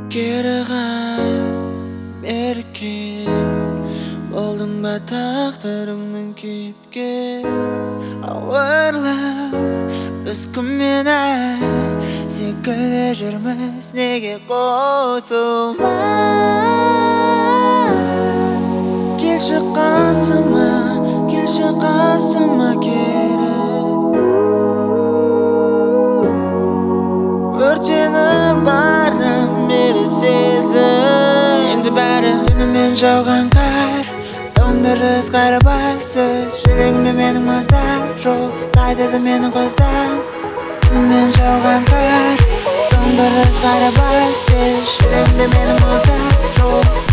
Geri qayt erkin Boldың ба тағдырымның кейіпкер Ауырлау үскіменен Секілді жүрміз неге қосылмай Келші қасыма кері Өртеніп барам мені сезім Енді бәрі түнімен жауған қар Тоңдырыз қарабай сөз Жүрегімде менің мұздар жоқ Қайдады менің қоздар Түнімен жауған қар Тоңдырыз қарабай сөз Жүрегімде менің мұздар жоқ